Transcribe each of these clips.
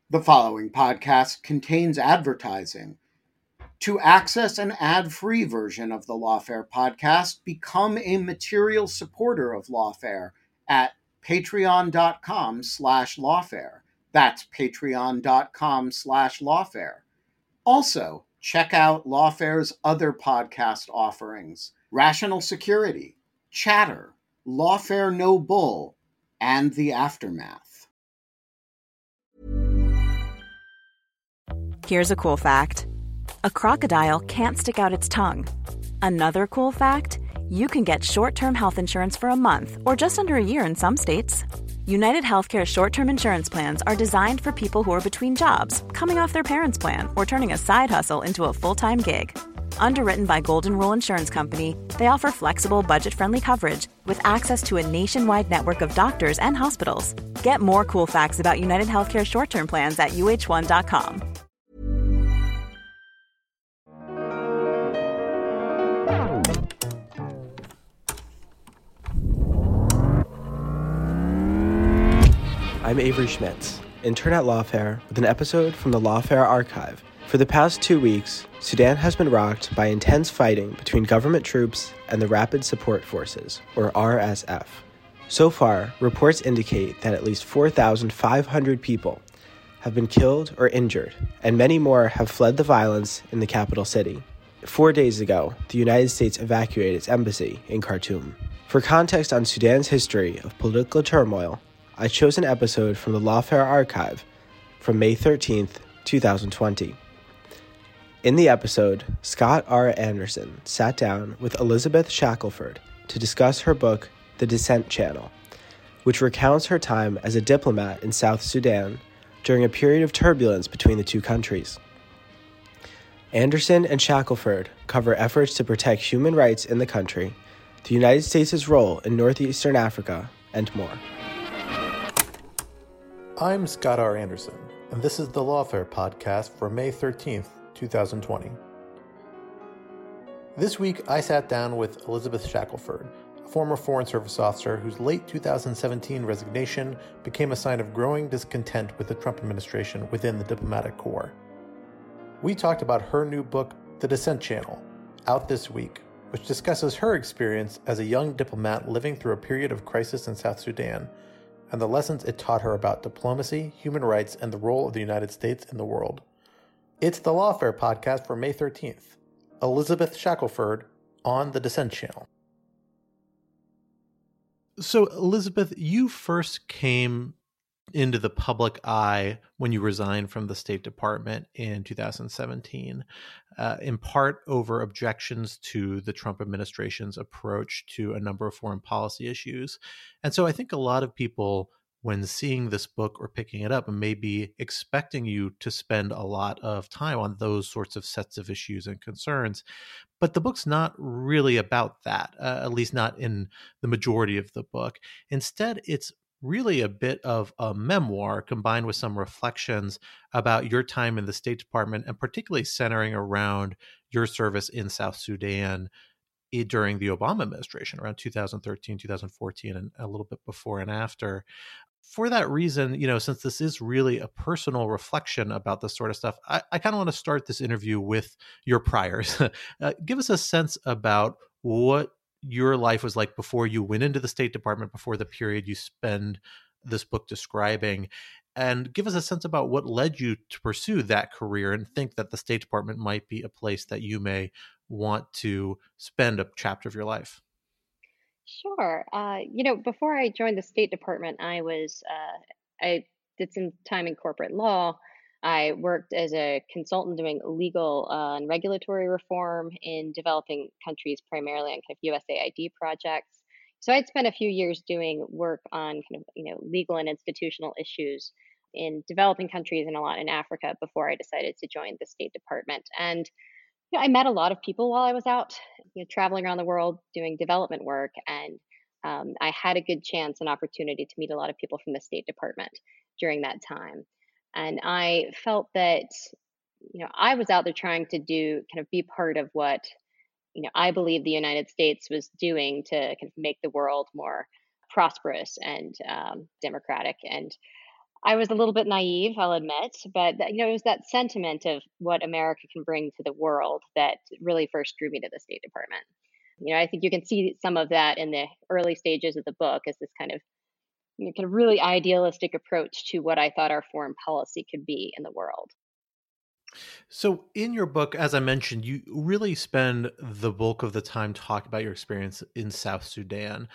The following podcast contains advertising. To access an ad-free version of the Lawfare podcast, become a material supporter of Lawfare at patreon.com/lawfare. That's patreon.com/lawfare. Also, check out Lawfare's other podcast offerings: Rational Security, Chatter, Lawfare No Bull, and The Aftermath. Here's a cool fact. A crocodile can't stick out its tongue. Another cool fact, you can get short-term health insurance for a month or just under a year in some states. United Healthcare short-term insurance plans are designed for people who are between jobs, coming off their parents' plan, or turning a side hustle into a full-time gig. Underwritten by Golden Rule Insurance Company, they offer flexible, budget-friendly coverage with access to a nationwide network of doctors and hospitals. Get more cool facts about United Healthcare short-term plans at uh1.com. I'm Avery Schmitz, intern at Lawfare, with an episode from the Lawfare archive. For the past 2 weeks, Sudan has been rocked by intense fighting between government troops and the Rapid Support Forces, or RSF. So far, reports indicate that at least 4,500 people have been killed or injured, and many more have fled the violence in the capital city. 4 days ago, the United States evacuated its embassy in Khartoum. For context on Sudan's history of political turmoil, I chose an episode from the Lawfare archive from May 13th, 2020. In the episode, Scott R. Anderson sat down with Elizabeth Shackelford to discuss her book, The Descent Channel, which recounts her time as a diplomat in South Sudan during a period of turbulence between the two countries. Anderson and Shackelford cover efforts to protect human rights in the country, the United States' role in northeastern Africa, and more. I'm Scott R. Anderson, and this is the Lawfare podcast for May 13th, 2020. This week, I sat down with Elizabeth Shackelford, a former Foreign Service officer whose late 2017 resignation became a sign of growing discontent with the Trump administration within the diplomatic corps. We talked about her new book, The Descent Channel, out this week, which discusses her experience as a young diplomat living through a period of crisis in South Sudan, and the lessons it taught her about diplomacy, human rights, and the role of the United States in the world. It's the Lawfare podcast for May 13th. Elizabeth Shackelford on the Descent Channel. So, Elizabeth, you first came into the public eye when you resigned from the State Department in 2017, in part over objections to the Trump administration's approach to a number of foreign policy issues. And so I think a lot of people, when seeing this book or picking it up, may be expecting you to spend a lot of time on those sorts of sets of issues and concerns. But the book's not really about that, at least not in the majority of the book. Instead, it's really a bit of a memoir combined with some reflections about your time in the State Department, and particularly centering around your service in South Sudan during the Obama administration around 2013, 2014, and a little bit before and after. For that reason, since this is really a personal reflection about this sort of stuff, I kind of want to start this interview with your priors. Give us a sense about what your life was like before you went into the State Department, before the period you spend this book describing, and give us a sense about what led you to pursue that career and think that the State Department might be a place that you may want to spend a chapter of your life. Sure. Before I joined the State Department, I did some time in corporate law. I worked as a consultant doing legal and regulatory reform in developing countries, primarily on kind of USAID projects. So I'd spent a few years doing work on kind of, legal and institutional issues in developing countries and a lot in Africa before I decided to join the State Department. And I met a lot of people while I was out, traveling around the world doing development work, and I had a good chance and opportunity to meet a lot of people from the State Department during that time. And I felt that, I was out there trying to be part of what, I believe the United States was doing to kind of make the world more prosperous and democratic. And I was a little bit naive, I'll admit, but it was that sentiment of what America can bring to the world that really first drew me to the State Department. I think you can see some of that in the early stages of the book as this kind of really idealistic approach to what I thought our foreign policy could be in the world. So, in your book, as I mentioned, you really spend the bulk of the time talking about your experience in South Sudan,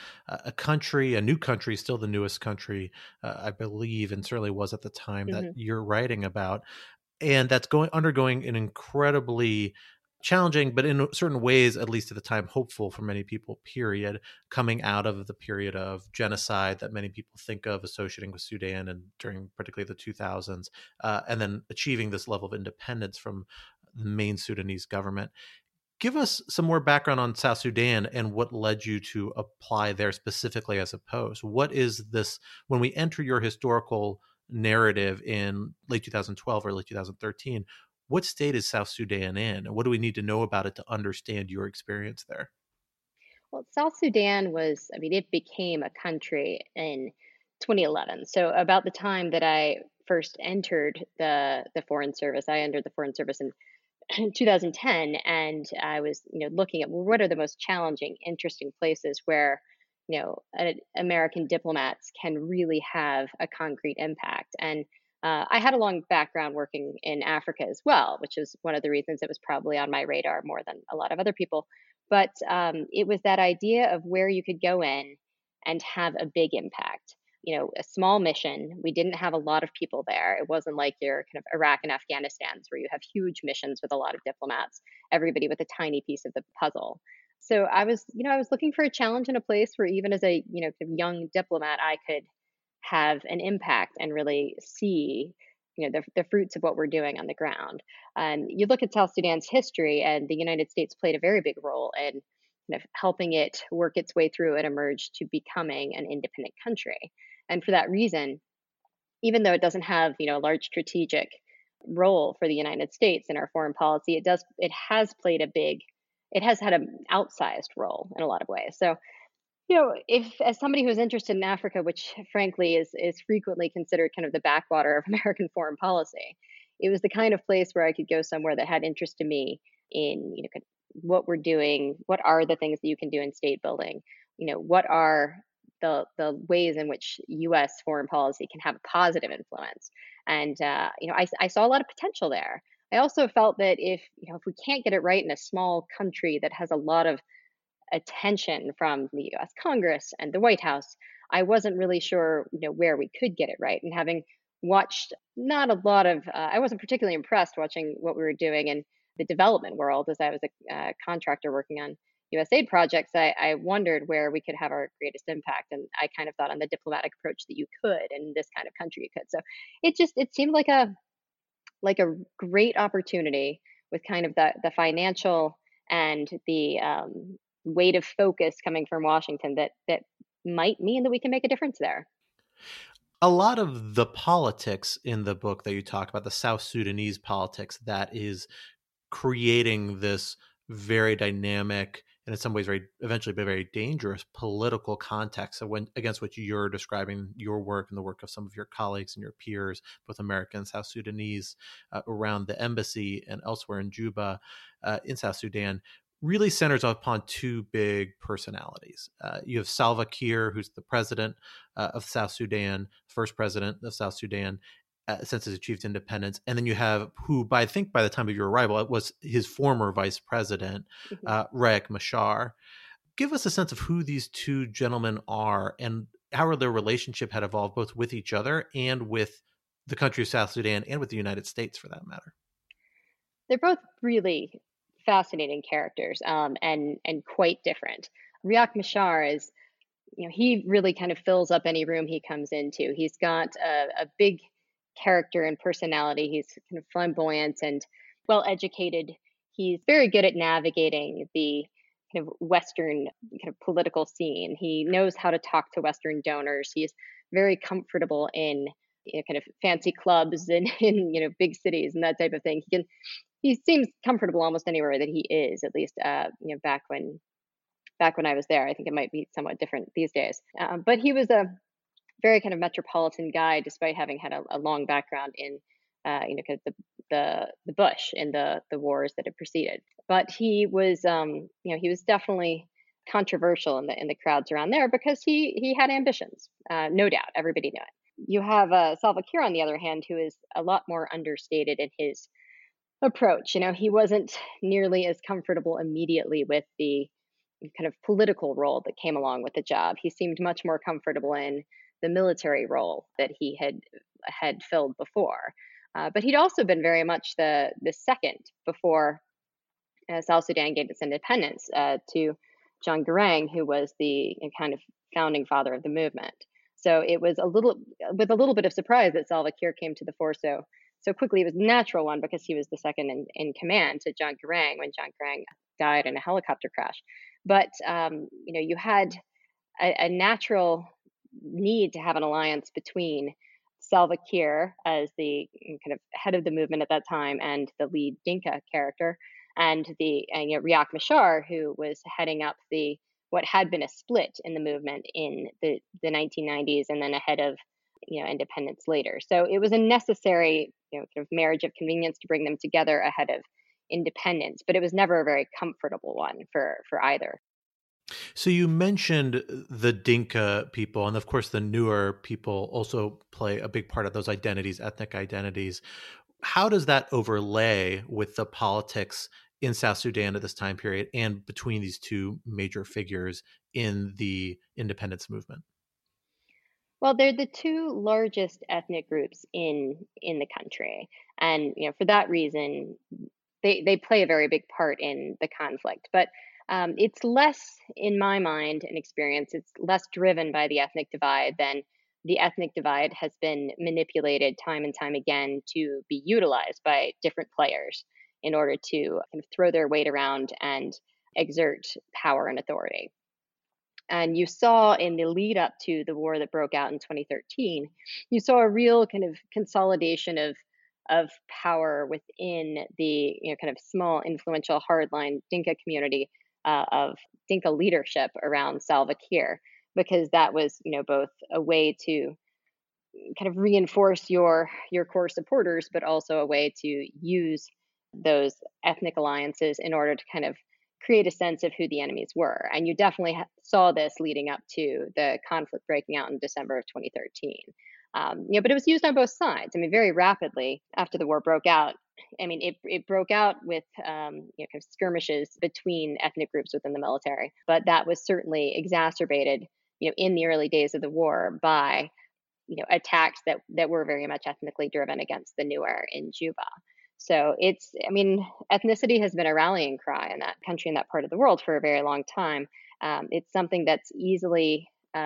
a new country, still the newest country, I believe, and certainly was at the time that Hmm. you're writing about, and that's undergoing an incredibly challenging, but in certain ways, at least at the time, hopeful for many people, period, coming out of the period of genocide that many people think of associating with Sudan and during particularly the 2000s, and then achieving this level of independence from the main Sudanese government. Give us some more background on South Sudan and what led you to apply there specifically as opposed. What is this, when we enter your historical narrative in late 2012, early 2013, what state is South Sudan in? And what do we need to know about it to understand your experience there? Well, South Sudan it became a country in 2011. So about the time that I first entered the Foreign Service, I entered the Foreign Service in 2010, and I was looking at, well, what are the most challenging, interesting places where American diplomats can really have a concrete impact. And I had a long background working in Africa as well, which is one of the reasons it was probably on my radar more than a lot of other people. But it was that idea of where you could go in and have a big impact. A small mission. We didn't have a lot of people there. It wasn't like your kind of Iraq and Afghanistan's where you have huge missions with a lot of diplomats, everybody with a tiny piece of the puzzle. So I was looking for a challenge in a place where even as a, kind of young diplomat, I could have an impact and really see, the fruits of what we're doing on the ground. And you look at South Sudan's history, and the United States played a very big role in kind of helping it work its way through and emerge to becoming an independent country. And for that reason, even though it doesn't have, a large strategic role for the United States in our foreign policy, it has had an outsized role in a lot of ways. So, if as somebody who's interested in Africa, which frankly is frequently considered kind of the backwater of American foreign policy, it was the kind of place where I could go somewhere that had interest to me in, kind of what we're doing, what are the things that you can do in state building, what are the ways in which U.S. foreign policy can have a positive influence. And I saw a lot of potential there. I also felt that if we can't get it right in a small country that has a lot of attention from the US Congress and the White House, I wasn't really sure, where we could get it right. And having watched not a lot of, I wasn't particularly impressed watching what we were doing in the development world as I was a contractor working on USAID projects. I wondered where we could have our greatest impact. And I kind of thought on the diplomatic approach that you could, in this kind of country you could. So it seemed like a great opportunity with kind of the financial and the weight of focus coming from Washington that might mean that we can make a difference there. A lot of the politics in the book that you talk about, the South Sudanese politics that is creating this very dynamic and in some ways eventually very dangerous political context of against which you're describing your work and the work of some of your colleagues and your peers, both American and South Sudanese, around the embassy and elsewhere in Juba, in South Sudan, really centers upon two big personalities. You have Salva Kiir, who's the president of South Sudan, first president of South Sudan, since it's achieved independence. And then you have I think by the time of your arrival, it was his former vice president, Riek Machar. Give us a sense of who these two gentlemen are and how their relationship had evolved both with each other and with the country of South Sudan and with the United States for that matter. They're both really fascinating characters, and quite different. Riek Machar is, he really kind of fills up any room he comes into. He's got a big character and personality. He's kind of flamboyant and well educated. He's very good at navigating the kind of Western kind of political scene. He knows how to talk to Western donors. He's very comfortable in kind of fancy clubs and in big cities and that type of thing. He seems comfortable almost anywhere that he is. At least back when I was there. I think it might be somewhat different these days. But he was a very kind of metropolitan guy, despite having had a long background in, kind of the Bush and the wars that had preceded. But he was, he was definitely controversial in the crowds around there because he had ambitions, no doubt. Everybody knew it. You have Salva Kiir, on the other hand, who is a lot more understated in his approach. He wasn't nearly as comfortable immediately with the kind of political role that came along with the job. He seemed much more comfortable in the military role that he had filled before. But he'd also been very much the second before South Sudan gained its independence to John Garang, who was the kind of founding father of the movement. So it was with a little bit of surprise that Salva Kiir came to the fore so quickly. It was a natural one because he was the second in command to John Garang when John Garang died in a helicopter crash. But you had a natural need to have an alliance between Salva Kiir as the kind of head of the movement at that time and the lead Dinka character, and Riek Machar, who was heading up what had been a split in the movement in the 1990s and then ahead of independence later. So it was a necessary kind of marriage of convenience to bring them together ahead of independence, but it was never a very comfortable one for either. So you mentioned the Dinka people, and of course the Nuer people also play a big part of those identities, ethnic identities. How does that overlay with the politics in South Sudan at this time period and between these two major figures in the independence movement? Well, they're the two largest ethnic groups in the country, and for that reason, they play a very big part in the conflict. But it's less, in my mind and experience, it's less driven by the ethnic divide than the ethnic divide has been manipulated time and time again to be utilized by different players in order to kind of throw their weight around and exert power and authority. And you saw in the lead up to the war that broke out in 2013, you saw a real kind of consolidation of power within the kind of small, influential, hardline Dinka community of Dinka leadership around Salva Kiir, because that was both a way to kind of reinforce your core supporters, but also a way to use those ethnic alliances in order to kind of create a sense of who the enemies were. And you definitely saw this leading up to the conflict breaking out in December of 2013. But it was used on both sides. I mean, very rapidly after the war broke out. I mean, it broke out with kind of skirmishes between ethnic groups within the military, but that was certainly exacerbated, in the early days of the war by, attacks that were very much ethnically driven against the Nuer in Juba. So ethnicity has been a rallying cry in that country, in that part of the world, for a very long time. It's something that's easily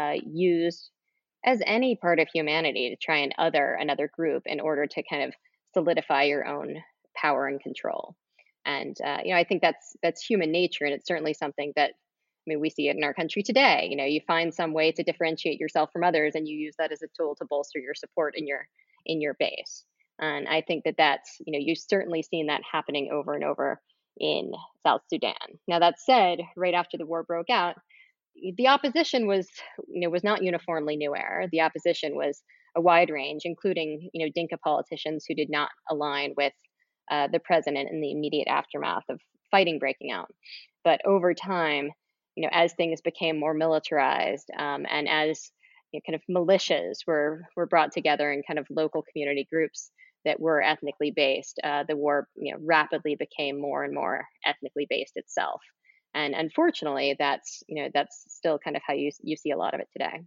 used as any part of humanity to try and other another group in order to kind of solidify your own power and control. And I think that's human nature, and it's certainly something that we see it in our country today. You find some way to differentiate yourself from others, and you use that as a tool to bolster your support in your base. And I think that's, you've certainly seen that happening over and over in South Sudan. Now, that said, right after the war broke out, the opposition was not uniformly Nuer. The opposition was a wide range, including, Dinka politicians who did not align with the president in the immediate aftermath of fighting breaking out. But over time, as things became more militarized, and as kind of militias were brought together in kind of local community groups that were ethnically based, the war rapidly became more and more ethnically based itself. And unfortunately, that's still kind of how you see a lot of it today.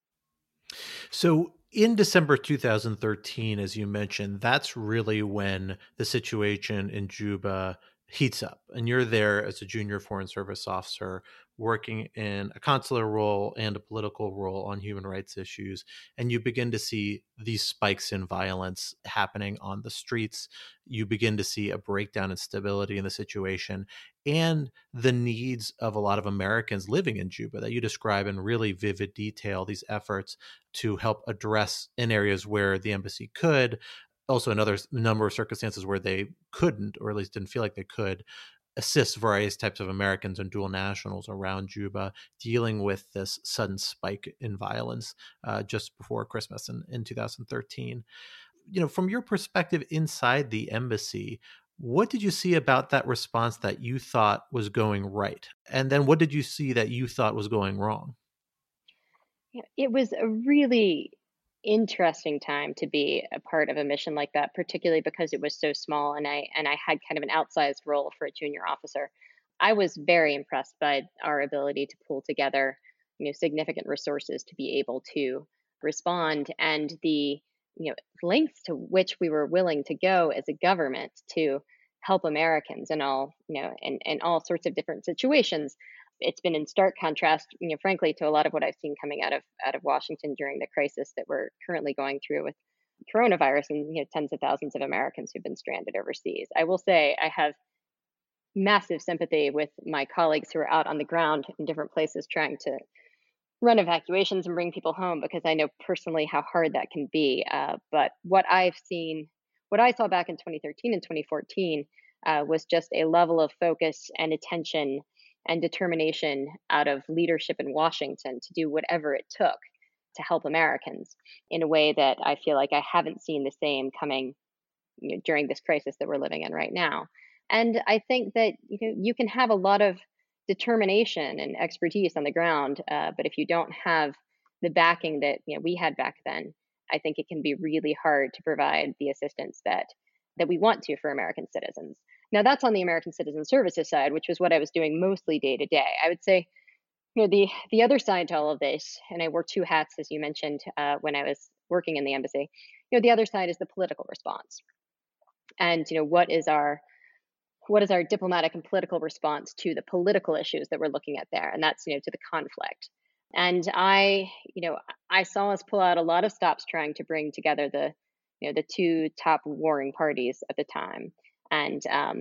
So in December 2013, as you mentioned, that's really when the situation in Juba heats up. And you're there as a junior Foreign Service officer working in a consular role and a political role on human rights issues. And you begin to see these spikes in violence happening on the streets. You begin to see a breakdown in stability in the situation and the needs of a lot of Americans living in Juba that you describe in really vivid detail, these efforts to help address in areas where the embassy could, also another number of circumstances where they couldn't, or at least didn't feel like they could, assist various types of Americans and dual nationals around Juba dealing with this sudden spike in violence just before Christmas in 2013. From your perspective inside the embassy, what did you see about that response that you thought was going right? And then what did you see that you thought was going wrong? Yeah, it was a really interesting time to be a part of a mission like that, particularly because it was so small and I had kind of an outsized role for a junior officer. I was very impressed by our ability to pull together, significant resources to be able to respond, and the lengths to which we were willing to go as a government to help Americans in all, in all sorts of different situations. It's been in stark contrast, frankly, to a lot of what I've seen coming out of Washington during the crisis that we're currently going through with coronavirus, and tens of thousands of Americans who've been stranded overseas. I will say I have massive sympathy with my colleagues who are out on the ground in different places trying to run evacuations and bring people home, because I know personally how hard that can be. But what I saw back in 2013 and 2014 was just a level of focus and attention and determination out of leadership in Washington to do whatever it took to help Americans in a way that I feel like I haven't seen the same coming during this crisis that we're living in right now. And I think that you can have a lot of determination and expertise on the ground, but if you don't have the backing that we had back then, I think it can be really hard to provide the assistance that we want to for American citizens. Now, that's on the American Citizen Services side, which was what I was doing mostly day to day. I would say, the other side to all of this, and I wore two hats, as you mentioned, when I was working in the embassy. The other side is the political response, and what is our diplomatic and political response to the political issues that we're looking at there, and that's to the conflict. And I saw us pull out a lot of stops trying to bring together the two top warring parties at the time. And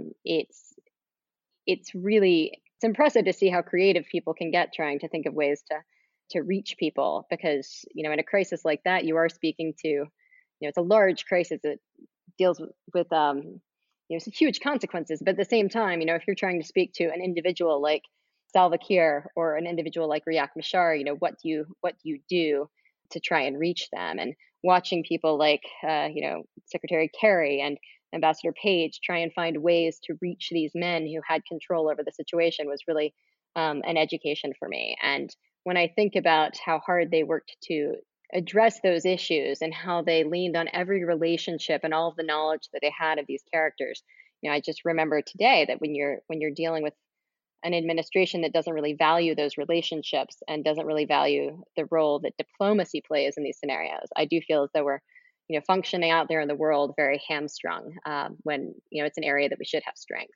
it's impressive to see how creative people can get trying to think of ways to reach people, because in a crisis like that, you are speaking to it's a large crisis that deals with some huge consequences. But at the same time, if you're trying to speak to an individual like Salva Kiir or an individual like Riek Machar, what do you do to try and reach them? And watching people like Secretary Kerry and Ambassador Page try and find ways to reach these men who had control over the situation was really an education for me. And when I think about how hard they worked to address those issues and how they leaned on every relationship and all of the knowledge that they had of these characters, I just remember today that when you're dealing with an administration that doesn't really value those relationships and doesn't really value the role that diplomacy plays in these scenarios, I do feel as though we're functioning out there in the world very hamstrung, when it's an area that we should have strength.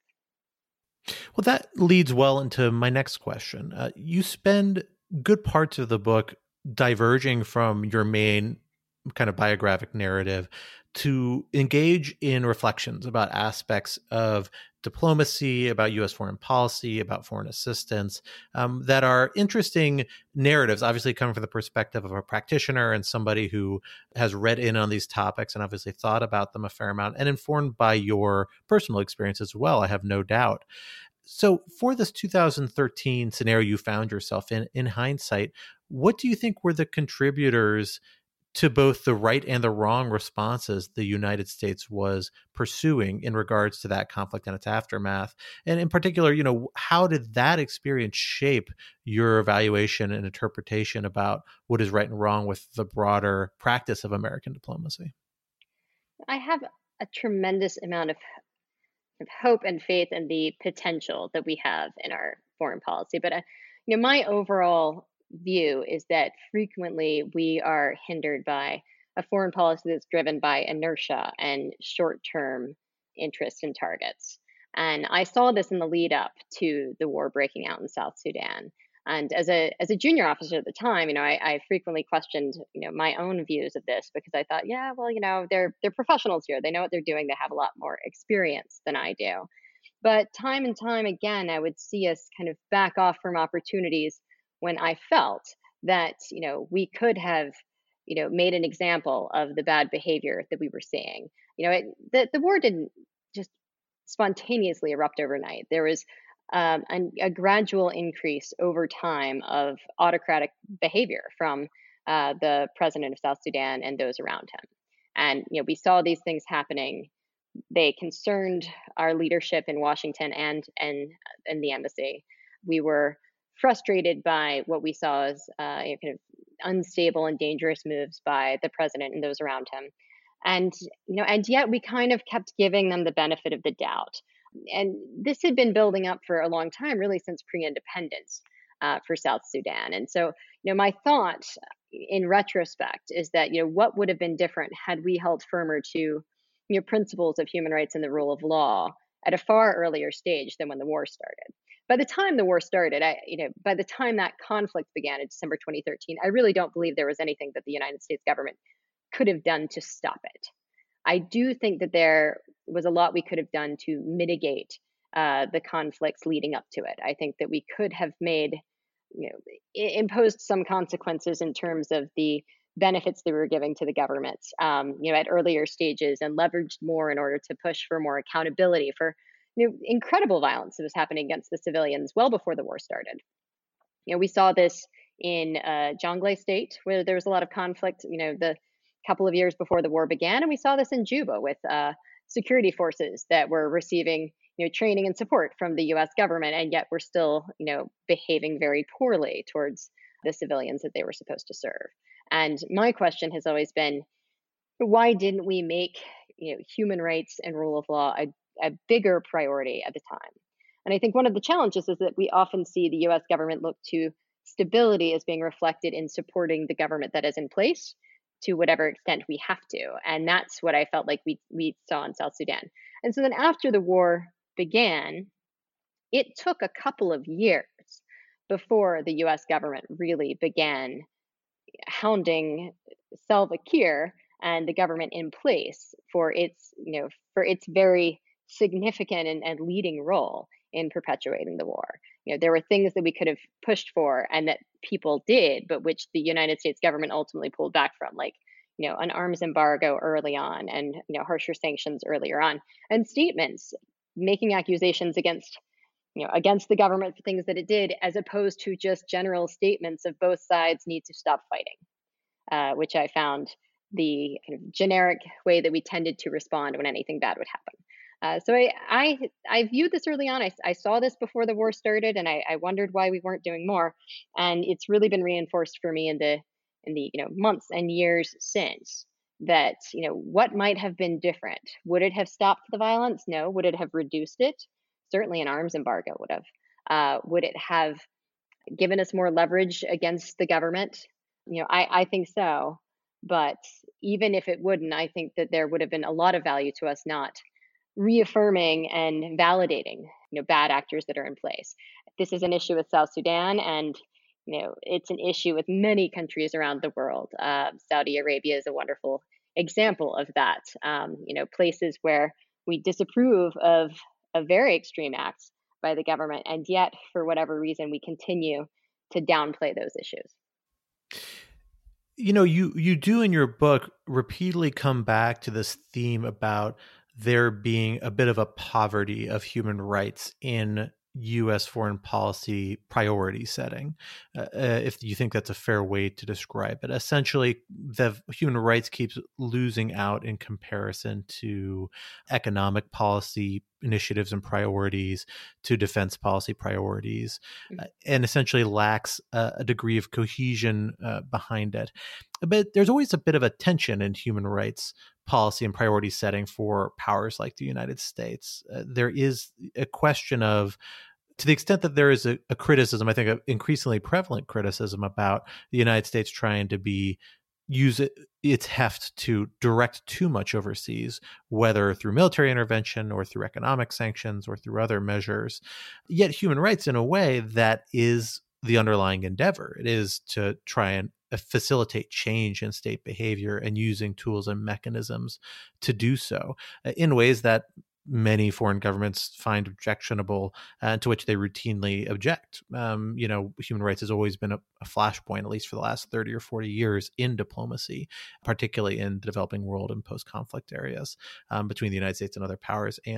Well, that leads well into my next question. You spend good parts of the book diverging from your main kind of biographic narrative to engage in reflections about aspects of diplomacy, about U.S. foreign policy, about foreign assistance, that are interesting narratives, obviously coming from the perspective of a practitioner and somebody who has read in on these topics and obviously thought about them a fair amount, and informed by your personal experience as well, I have no doubt. So for this 2013 scenario you found yourself in hindsight, what do you think were the contributors to both the right and the wrong responses the United States was pursuing in regards to that conflict and its aftermath? And in particular, how did that experience shape your evaluation and interpretation about what is right and wrong with the broader practice of American diplomacy? I have a tremendous amount of hope and faith in the potential that we have in our foreign policy. But my overall view is that frequently we are hindered by a foreign policy that's driven by inertia and short-term interests and targets. And I saw this in the lead up to the war breaking out in South Sudan. And as a junior officer at the time, I frequently questioned, my own views of this, because I thought, yeah, well, they're professionals here. They know what they're doing. They have a lot more experience than I do. But time and time again, I would see us kind of back off from opportunities when I felt that, we could have, made an example of the bad behavior that we were seeing. The war didn't just spontaneously erupt overnight. There was a gradual increase over time of autocratic behavior from the president of South Sudan and those around him. And we saw these things happening. They concerned our leadership in Washington and the embassy. We were frustrated by what we saw as kind of unstable and dangerous moves by the president and those around him. And yet we kind of kept giving them the benefit of the doubt. And this had been building up for a long time, really since pre-independence for South Sudan. And so, my thought in retrospect is that, what would have been different had we held firmer to, principles of human rights and the rule of law at a far earlier stage than when the war started. By the time the war started, by the time that conflict began in December 2013, I really don't believe there was anything that the United States government could have done to stop it. I do think that there was a lot we could have done to mitigate the conflicts leading up to it. I think that we could have imposed some consequences in terms of the benefits that we were giving to the government, at earlier stages, and leveraged more in order to push for more accountability for, incredible violence that was happening against the civilians well before the war started. We saw this in Jonglei State, where there was a lot of conflict, the couple of years before the war began. And we saw this in Juba with security forces that were receiving training and support from the US government, and yet were still behaving very poorly towards the civilians that they were supposed to serve. And my question has always been, why didn't we make human rights and rule of law a bigger priority at the time? And I think one of the challenges is that we often see the US government look to stability as being reflected in supporting the government that is in place to whatever extent we have to. And that's what I felt like we saw in South Sudan. And so then after the war began, it took a couple of years before the US government really began hounding Salva Kiir and the government in place for its very significant and leading role in perpetuating the war. There were things that we could have pushed for and that people did, but which the United States government ultimately pulled back from, like, an arms embargo early on, and, harsher sanctions earlier on, and statements making accusations against the government for things that it did, as opposed to just general statements of both sides need to stop fighting, which I found the kind of generic way that we tended to respond when anything bad would happen. So I viewed this early on. I saw this before the war started, and I wondered why we weren't doing more. And it's really been reinforced for me in the months and years since, that what might have been different. Would it have stopped the violence? No. Would it have reduced it? Certainly an arms embargo would have. Would it have given us more leverage against the government? I think so. But even if it wouldn't, I think that there would have been a lot of value to us not reaffirming and validating bad actors that are in place. This is an issue with South Sudan, and it's an issue with many countries around the world. Saudi Arabia is a wonderful example of that. Places where we disapprove of very extreme acts by the government, and yet for whatever reason we continue to downplay those issues. You do in your book repeatedly come back to this theme about there being a bit of a poverty of human rights in U.S. foreign policy priority setting, if you think that's a fair way to describe it. Essentially, the human rights keeps losing out in comparison to economic policy initiatives and priorities, to defense policy priorities, and essentially lacks a degree of cohesion behind it. But there's always a bit of a tension in human rights policy and priority setting for powers like the United States. There is a question of, to the extent that there is a criticism, I think an increasingly prevalent criticism about the United States trying to use its heft to direct too much overseas, whether through military intervention or through economic sanctions or through other measures. Yet human rights, in a way, that is the underlying endeavor. It is to try and facilitate change in state behavior and using tools and mechanisms to do so in ways that many foreign governments find objectionable and to which they routinely object. Human rights has always been a flashpoint, at least for the last 30 or 40 years, in diplomacy, particularly in the developing world and post-conflict areas between the United States and other powers and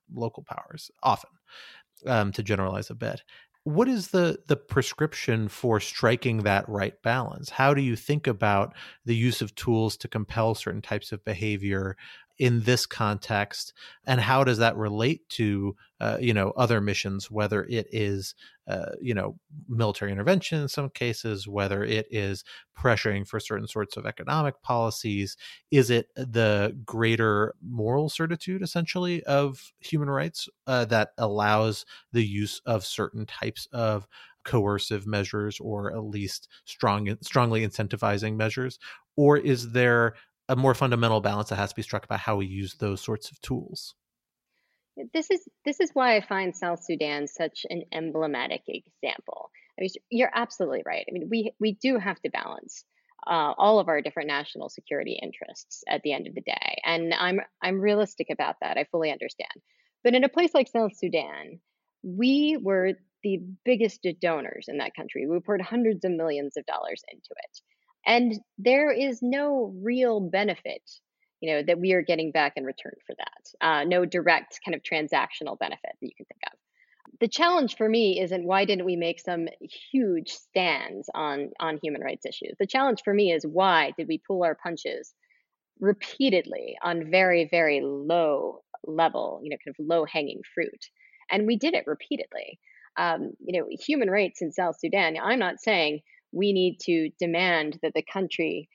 local powers, often, to generalize a bit. What is the prescription for striking that right balance? How do you think about the use of tools to compel certain types of behavior in this context, and how does that relate to other missions, whether it is military intervention in some cases, whether it is pressuring for certain sorts of economic policies? Is it the greater moral certitude, essentially, of human rights that allows the use of certain types of coercive measures, or at least strongly incentivizing measures? Or is there a more fundamental balance that has to be struck about how we use those sorts of tools? This is why I find South Sudan such an emblematic example. I mean, you're absolutely right. I mean, we do have to balance all of our different national security interests at the end of the day, and I'm realistic about that. I fully understand. But in a place like South Sudan, we were the biggest donors in that country. We poured hundreds of millions of dollars into it, and there is no real benefit, that we are getting back in return for that. No direct kind of transactional benefit that you can think of. The challenge for me isn't why didn't we make some huge stands on human rights issues. The challenge for me is why did we pull our punches repeatedly on very, very low level, kind of low hanging fruit. And we did it repeatedly. Human rights in South Sudan, I'm not saying we need to demand that the country,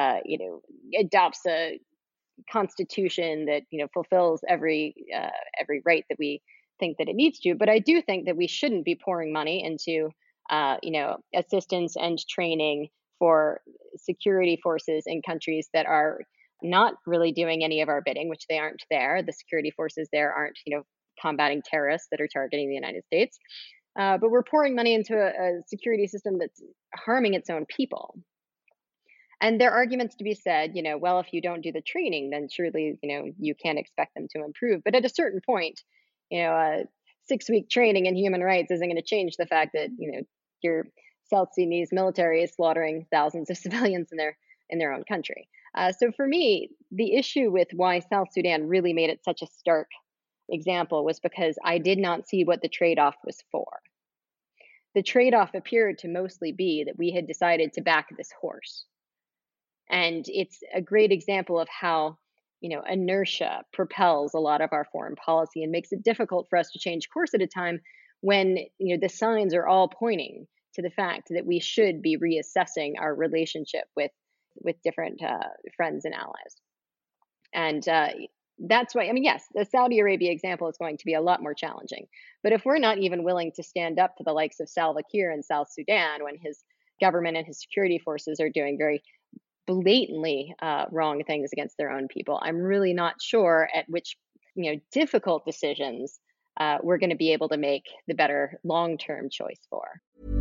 adopts a constitution that fulfills every right that we think that it needs to. But I do think that we shouldn't be pouring money into assistance and training for security forces in countries that are not really doing any of our bidding, which they aren't there. The security forces there aren't combating terrorists that are targeting the United States. But we're pouring money into a security system that's harming its own people. And there are arguments to be said, well, if you don't do the training, then surely, you can't expect them to improve. But at a certain point, a 6-week training in human rights isn't going to change the fact that, your South Sudanese military is slaughtering thousands of civilians in their own country. So for me, the issue with why South Sudan really made it such a stark example was because I did not see what the trade-off was for. The trade-off appeared to mostly be that we had decided to back this horse. And it's a great example of how, inertia propels a lot of our foreign policy and makes it difficult for us to change course at a time when, the signs are all pointing to the fact that we should be reassessing our relationship with different friends and allies. And that's why, yes, the Saudi Arabia example is going to be a lot more challenging. But if we're not even willing to stand up to the likes of Salva Kiir in South Sudan when his government and his security forces are doing very blatantly wrong things against their own people, I'm really not sure at which difficult decisions we're going to be able to make the better long-term choice for.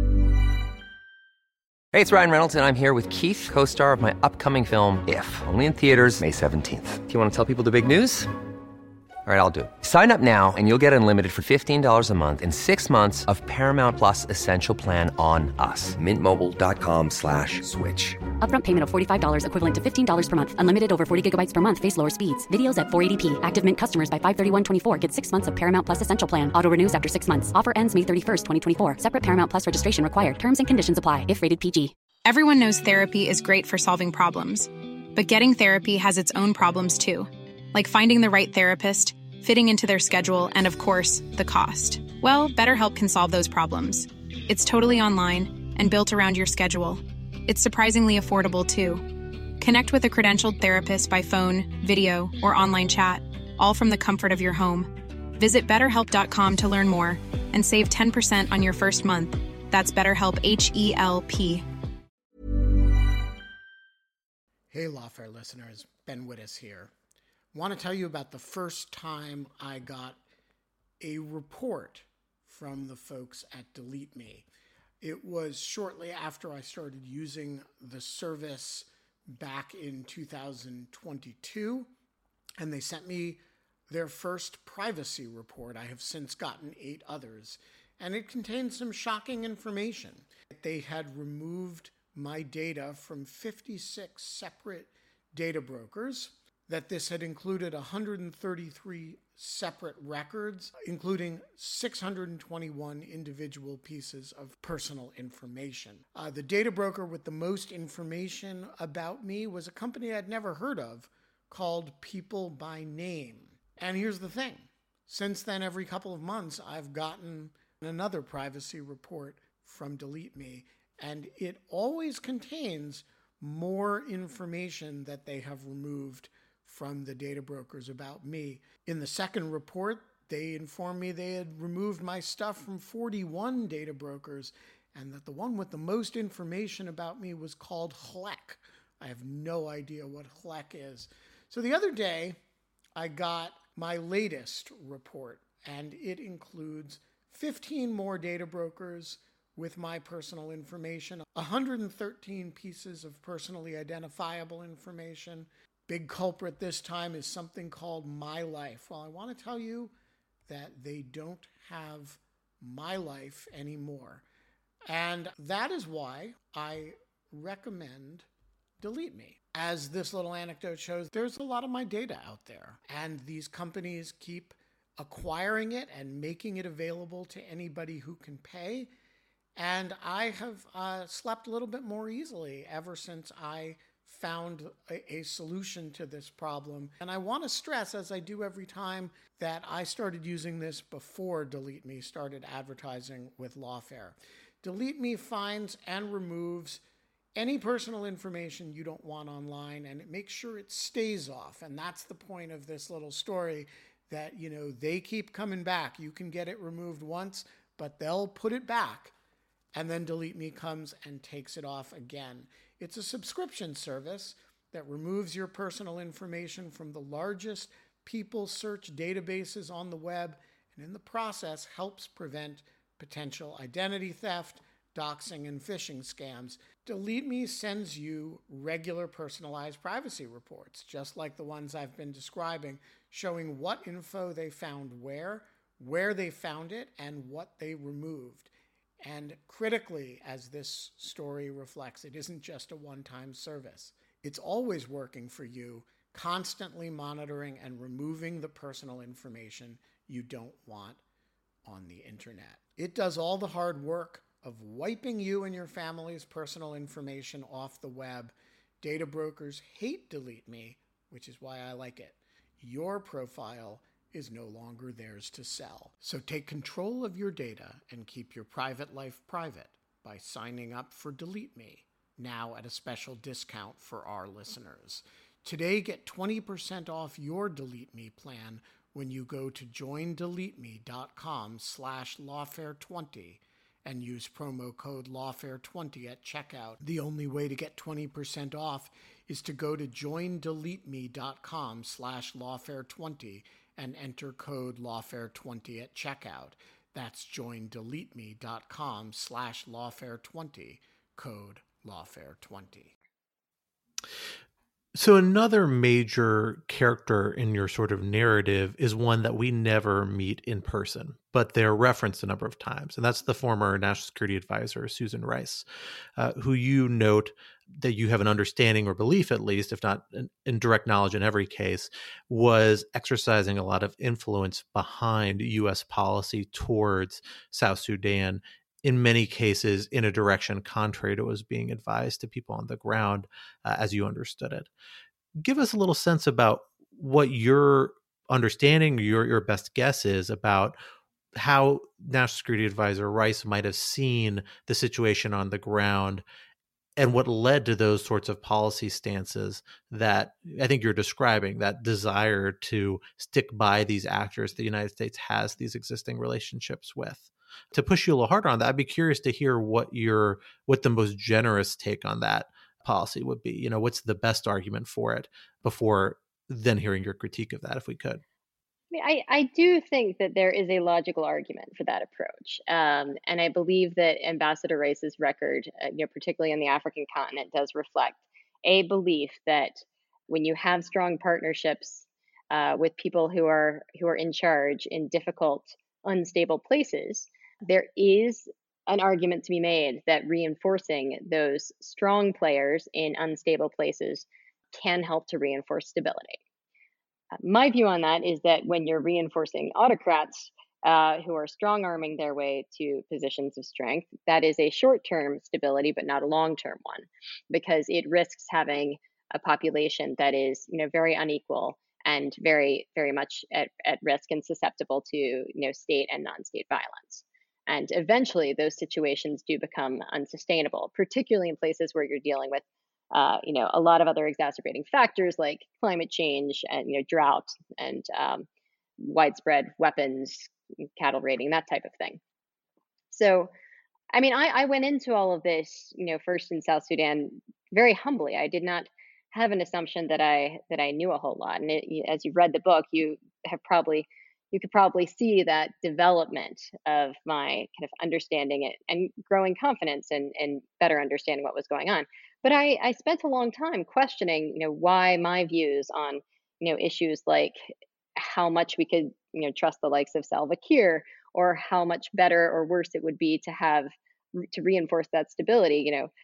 Hey, it's Ryan Reynolds, and I'm here with Keith, co-star of my upcoming film, If, only in theaters May 17th. Do you want to tell people the big news? All right, I'll do it. Sign up now and you'll get unlimited for $15 a month and 6 months of Paramount Plus Essential Plan on us. MintMobile.com/switch. Upfront payment of $45 equivalent to $15 per month. Unlimited over 40 gigabytes per month. Face lower speeds. Videos at 480p. Active Mint customers by 531.24 get 6 months of Paramount Plus Essential Plan. Auto renews after 6 months. Offer ends May 31st, 2024. Separate Paramount Plus registration required. Terms and conditions apply if rated PG. Everyone knows therapy is great for solving problems. But getting therapy has its own problems too. Like finding the right therapist, fitting into their schedule, and of course, the cost. Well, BetterHelp can solve those problems. It's totally online and built around your schedule. It's surprisingly affordable too. Connect with a credentialed therapist by phone, video, or online chat, all from the comfort of your home. Visit BetterHelp.com to learn more and save 10% on your first month. That's BetterHelp, H-E-L-P. Hey, Lawfare listeners, Ben Wittes here. Want to tell you about the first time I got a report from the folks at Delete Me. It was shortly after I started using the service back in 2022, and they sent me their first privacy report. I have since gotten 8 others, and it contained some shocking information. They had removed my data from 56 separate data brokers. that this had included 133 separate records, including 621 individual pieces of personal information. The data broker with the most information about me was a company I'd never heard of called People by Name. And here's the thing. Since then, every couple of months, I've gotten another privacy report from Delete Me, and it always contains more information that they have removed from the data brokers about me. In the second report, they informed me they had removed my stuff from 41 data brokers, and that the one with the most information about me was called HLEC. I have no idea what HLEC is. So the other day, I got my latest report, and it includes 15 more data brokers with my personal information, 113 pieces of personally identifiable information. Big culprit this time is something called My Life. Well, I want to tell you that they don't have My Life anymore. And that is why I recommend Delete Me. As this little anecdote shows, there's a lot of my data out there, and these companies keep acquiring it and making it available to anybody who can pay. And I have slept a little bit more easily ever since I found a solution to this problem. And I want to stress, as I do every time, that I started using this before Delete Me started advertising with Lawfare. Delete Me finds and removes any personal information you don't want online, and it makes sure it stays off. And that's the point of this little story, that, they keep coming back. You can get it removed once, but they'll put it back, and then Delete Me comes and takes it off again. It's a subscription service that removes your personal information from the largest people search databases on the web, and in the process helps prevent potential identity theft, doxing, and phishing scams. Delete Me sends you regular personalized privacy reports, just like the ones I've been describing, showing what info they found where they found it, and what they removed. And critically, as this story reflects, it isn't just a one-time service. It's always working for you, constantly monitoring and removing the personal information you don't want on the internet. It does all the hard work of wiping you and your family's personal information off the web. Data brokers hate Delete Me, which is why I like it. Your profile is no longer theirs to sell. So take control of your data and keep your private life private by signing up for Delete Me, now at a special discount for our listeners. Today, get 20% off your Delete Me plan when you go to joindeleteme.com/lawfare20 and use promo code lawfare20 at checkout. The only way to get 20% off is to go to joindeleteme.com/lawfare20 and enter code lawfare20 at checkout. That's joindeleteme.com/lawfare20, code lawfare20. So another major character in your sort of narrative is one that we never meet in person, but they're referenced a number of times. And that's the former National Security Advisor, Susan Rice, who you note that you have an understanding or belief, at least, if not in direct knowledge in every case, was exercising a lot of influence behind U.S. policy towards South Sudan, in many cases in a direction contrary to what was being advised to people on the ground, as you understood it. Give us a little sense about what your understanding, your best guess is about how National Security Advisor Rice might have seen the situation on the ground and what led to those sorts of policy stances that I think you're describing, that desire to stick by these actors the United States has these existing relationships with. To push you a little harder on that, I'd be curious to hear what the most generous take on that policy would be. What's the best argument for it, before then hearing your critique of that, if we could. I do think that there is a logical argument for that approach. And I believe that Ambassador Rice's record, particularly on the African continent, does reflect a belief that when you have strong partnerships with people who are in charge in difficult, unstable places, there is an argument to be made that reinforcing those strong players in unstable places can help to reinforce stability. My view on that is that when you're reinforcing autocrats who are strong arming their way to positions of strength, that is a short term stability, but not a long term one, because it risks having a population that is, very unequal and very, very much at risk and susceptible to, state and non-state violence. And eventually, those situations do become unsustainable, particularly in places where you're dealing with a lot of other exacerbating factors like climate change and drought and widespread weapons, cattle raiding, that type of thing. So, I mean, I went into all of this, first in South Sudan very humbly. I did not have an assumption that I knew a whole lot. And as you've read the book, you could probably see that development of my kind of understanding it and growing confidence and better understanding what was going on. But I spent a long time questioning, why my views on, issues like how much we could, trust the likes of Salva Kiir, or how much better or worse it would be to have to reinforce that stability.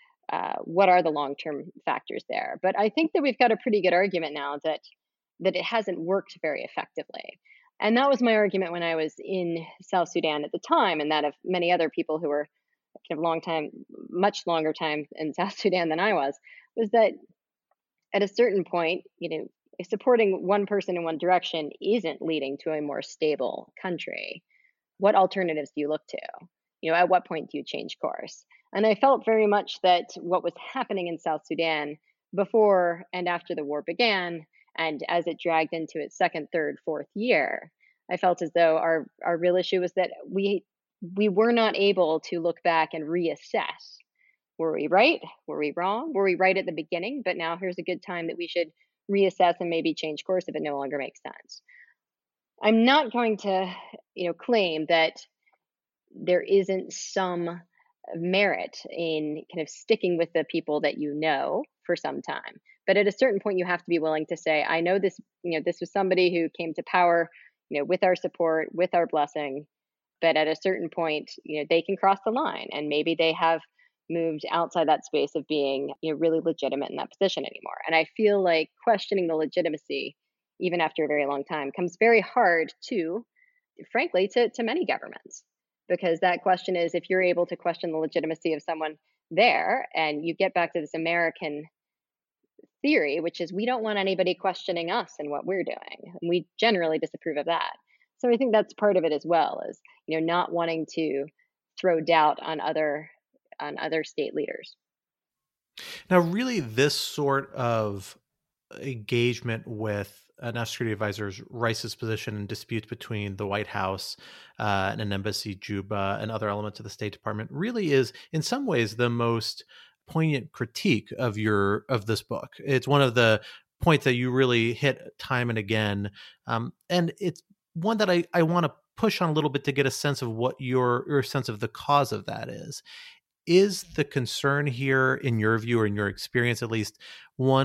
What are the long-term factors there? But I think that we've got a pretty good argument now that it hasn't worked very effectively. And that was my argument when I was in South Sudan at the time, and that of many other people who were kind of much longer time in South Sudan than I was that at a certain point, supporting one person in one direction isn't leading to a more stable country. What alternatives do you look to? At what point do you change course? And I felt very much that what was happening in South Sudan before and after the war began, and as it dragged into its second, third, fourth year, I felt as though our real issue was that we were not able to look back and reassess. Were we right? Were we wrong? Were we right at the beginning? But now here's a good time that we should reassess and maybe change course if it no longer makes sense. I'm not going to, claim that there isn't some merit in kind of sticking with the people that you know for some time. But at a certain point, you have to be willing to say, I know this, this was somebody who came to power, with our support, with our blessing. But at a certain point, they can cross the line, and maybe they have moved outside that space of being, really legitimate in that position anymore. And I feel like questioning the legitimacy, even after a very long time, comes very hard to, frankly, to many governments. Because that question is, if you're able to question the legitimacy of someone there, and you get back to this American theory, which is we don't want anybody questioning us and what we're doing. And we generally disapprove of that. So I think that's part of it as well, is, not wanting to throw doubt on other state leaders. Now, really, this sort of engagement with National Security Advisor Rice's position in disputes between the White House and an embassy, Juba, and other elements of the State Department really is, in some ways, the most poignant critique of this book. It's one of the points that you really hit time and again, and it's one that I want to push on a little bit to get a sense of what your sense of the cause of that is. Is the concern here, in your view, or in your experience at least, one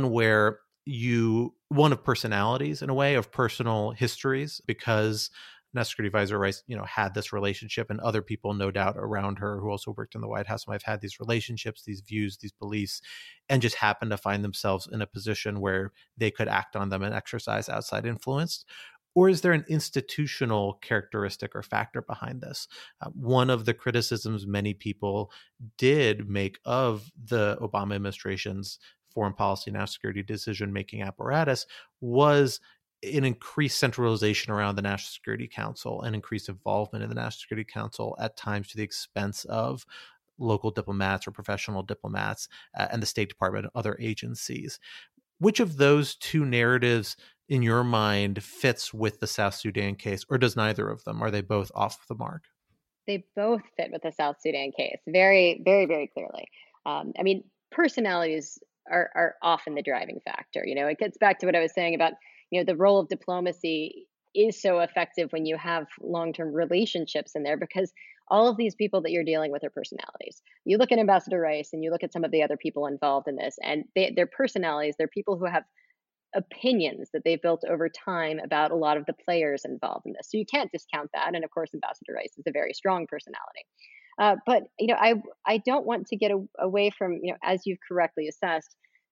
of personalities, in a way, of personal histories, because National Security Advisor Rice, had this relationship, and other people, no doubt, around her who also worked in the White House might have had these relationships, these views, these beliefs, and just happened to find themselves in a position where they could act on them and exercise outside influence? Or is there an institutional characteristic or factor behind this? One of the criticisms many people did make of the Obama administration's foreign policy, national security decision-making apparatus was an increased centralization around the National Security Council and increased involvement in the National Security Council, at times to the expense of local diplomats or professional diplomats and the State Department and other agencies. Which of those two narratives, in your mind, fits with the South Sudan case, or does neither of them? Are they both off the mark? They both fit with the South Sudan case very, very, very clearly. Personalities are often the driving factor. It gets back to what I was saying about, the role of diplomacy is so effective when you have long-term relationships in there, because all of these people that you're dealing with are personalities. You look at Ambassador Rice and you look at some of the other people involved in this, and they're personalities. They're people who have opinions that they've built over time about a lot of the players involved in this. So you can't discount that. And of course, Ambassador Rice is a very strong personality. But I don't want to get away from, as you've correctly assessed,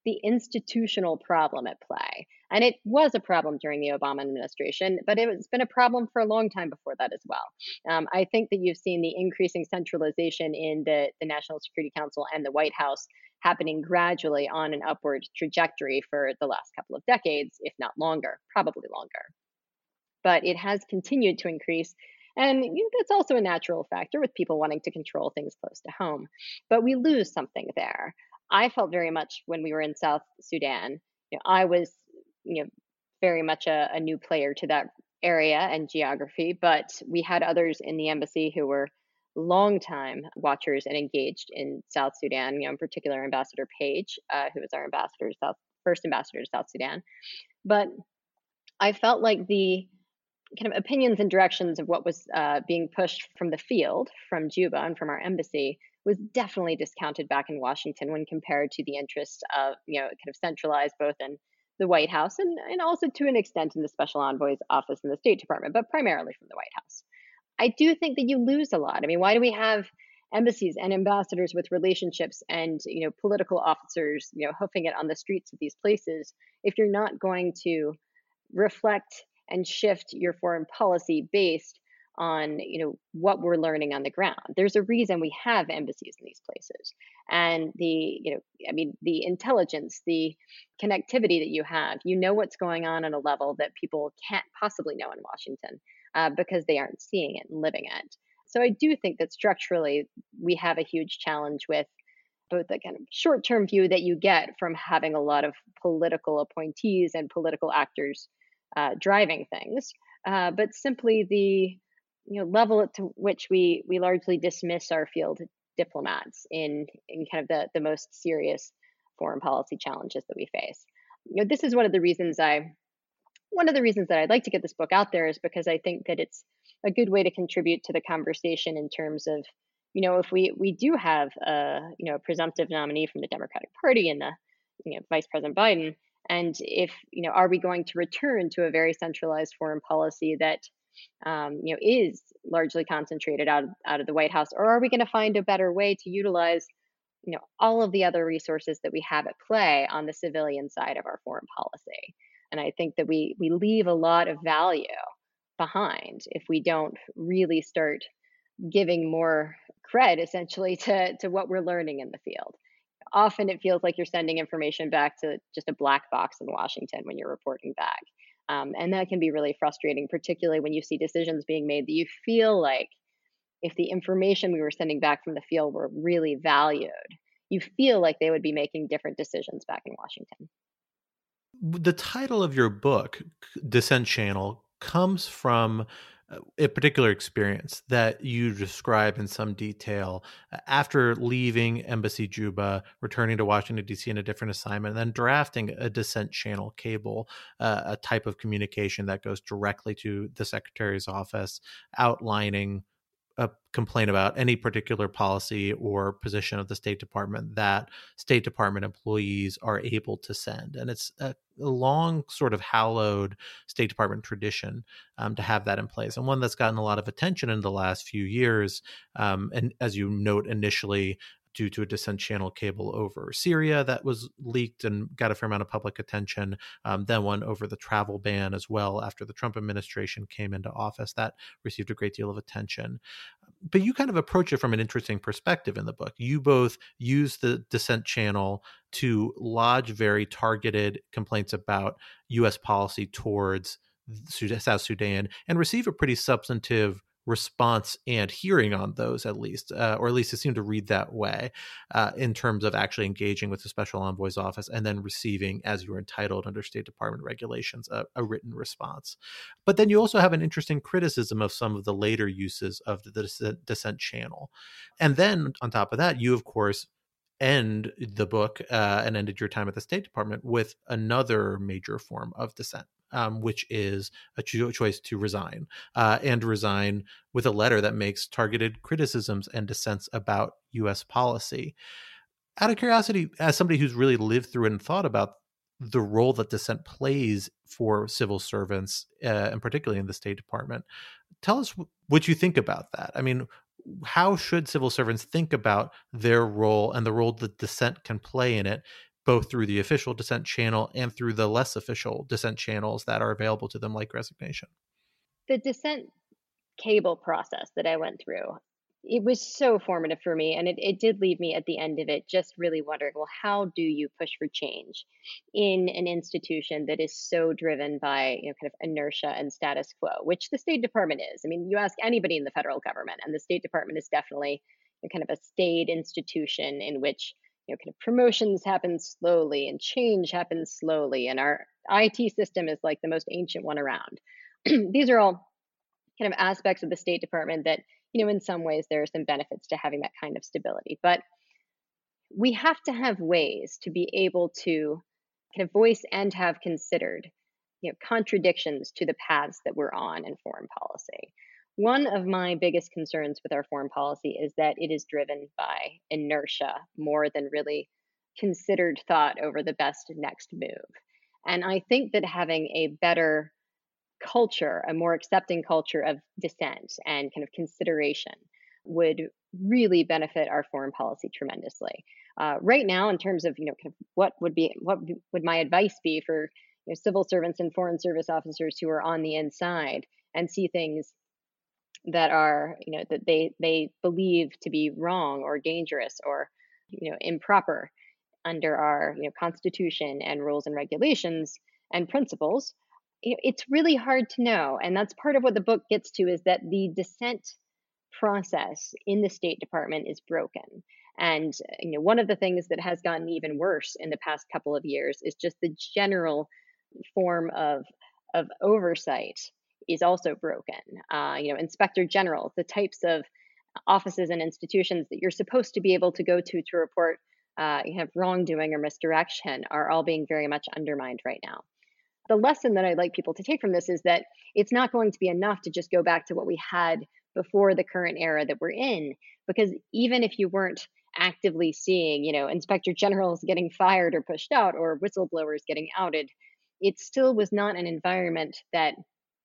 the institutional problem at play. And it was a problem during the Obama administration, but it's been a problem for a long time before that as well. I think that you've seen the increasing centralization in the National Security Council and the White House happening gradually on an upward trajectory for the last couple of decades, if not longer, probably longer. But it has continued to increase. And that's also a natural factor with people wanting to control things close to home. But we lose something there. I felt very much when we were in South Sudan, I was, very much a new player to that area and geography, but we had others in the embassy who were longtime watchers and engaged in South Sudan, in particular Ambassador Page, who was our first ambassador to South Sudan. But I felt like the kind of opinions and directions of what was being pushed from the field, from Juba and from our embassy, was definitely discounted back in Washington when compared to the interests of, kind of centralized both in the White House and also to an extent in the Special Envoy's office in the State Department, but primarily from the White House. I do think that you lose a lot. I mean, why do we have embassies and ambassadors with relationships and, political officers, hoofing it on the streets of these places if you're not going to reflect and shift your foreign policy based on what we're learning on the ground? There's a reason we have embassies in these places, and the intelligence, the connectivity that you have, what's going on a level that people can't possibly know in Washington because they aren't seeing it and living it. So I do think that structurally we have a huge challenge with both the kind of short-term view that you get from having a lot of political appointees and political actors driving things, but simply the level to which we largely dismiss our field diplomats in kind of the most serious foreign policy challenges that we face. This is one of the reasons that I'd like to get this book out there, is because I think that it's a good way to contribute to the conversation in terms of, if we do have a presumptive nominee from the Democratic Party and the Vice President Biden, and if are we going to return to a very centralized foreign policy that is largely concentrated out of the White House, or are we going to find a better way to utilize all of the other resources that we have at play on the civilian side of our foreign policy? And I think that we leave a lot of value behind if we don't really start giving more cred essentially to what we're learning in the field. Often it feels like you're sending information back to just a black box in Washington when you're reporting back. And that can be really frustrating, particularly when you see decisions being made that you feel like if the information we were sending back from the field were really valued, you feel like they would be making different decisions back in Washington. The title of your book, Dissent Channel, comes from a particular experience that you describe in some detail after leaving Embassy Juba, returning to Washington, D.C. in a different assignment, and then drafting a Dissent Channel cable, a type of communication that goes directly to the Secretary's office, outlining a complaint about any particular policy or position of the State Department that State Department employees are able to send. And it's a long sort of hallowed State Department tradition to have that in place, and one that's gotten a lot of attention in the last few years. And as you note initially, due to a Dissent Channel cable over Syria that was leaked and got a fair amount of public attention, then one over the travel ban as well after the Trump administration came into office. That received a great deal of attention. But you kind of approach it from an interesting perspective in the book. You both use the Dissent Channel to lodge very targeted complaints about U.S. policy towards South Sudan and receive a pretty substantive response and hearing on those, at least, or at least it seemed to read that way, in terms of actually engaging with the Special Envoy's office and then receiving, as you were entitled under State Department regulations, a written response. But then you also have an interesting criticism of some of the later uses of the Dissent Channel. And then on top of that, you, of course, end the book and ended your time at the State Department with another major form of dissent, which is a choice to resign, and resign with a letter that makes targeted criticisms and dissents about U.S. policy. Out of curiosity, as somebody who's really lived through and thought about the role that dissent plays for civil servants, and particularly in the State Department, tell us what you think about that. I mean, how should civil servants think about their role and the role that dissent can play in it, both through the official dissent channel and through the less official dissent channels that are available to them, like Resignation? The dissent cable process that I went through, it was so formative for me. And it did leave me at the end of it just really wondering, well, how do you push for change in an institution that is so driven by, kind of inertia and status quo, which the State Department is. I mean, you ask anybody in the federal government, and the State Department is definitely kind of a staid institution in which, kind of promotions happen slowly and change happens slowly. And our IT system is like the most ancient one around. These are all kind of aspects of the State Department that, in some ways there are some benefits to having that kind of stability. But we have to have ways to be able to kind of voice and have considered, contradictions to the paths that we're on in foreign policy. One of my biggest concerns with our foreign policy is that it is driven by inertia more than really considered thought over the best next move. And I think that having a better culture, a more accepting culture of dissent and kind of consideration would really benefit our foreign policy tremendously. Right now, in terms of, kind of what would my advice be for civil servants and foreign service officers who are on the inside and see things that are, that they believe to be wrong or dangerous or, improper under our, Constitution and rules and regulations and principles. It's really hard to know. And that's part of what the book gets to, is that the dissent process in the State Department is broken. And one of the things that has gotten even worse in the past couple of years is just the general form of oversight is also broken. Inspector generals, the types of offices and institutions that you're supposed to be able to go to report you have wrongdoing or misdirection are all being very much undermined right now. The lesson that I'd like people to take from this is that it's not going to be enough to just go back to what we had before the current era that we're in, because even if you weren't actively seeing, inspector generals getting fired or pushed out or whistleblowers getting outed, it still was not an environment that